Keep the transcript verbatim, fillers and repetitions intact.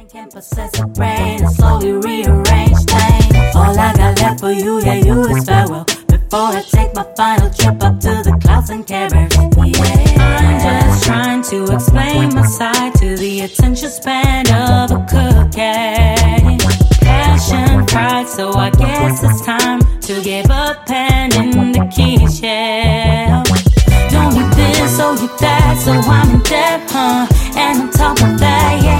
can possess a brain and slowly rearrange things. All I got left for you, yeah, you is farewell. Before I take my final trip up to the clouds and caverns. Yeah, I'm just trying to explain my side to the attention span of a cookie. Passion, pride, so I guess it's time to give up pen in the key shell. Don't you this, oh you that, so I'm in debt, huh? And on top of that, yeah,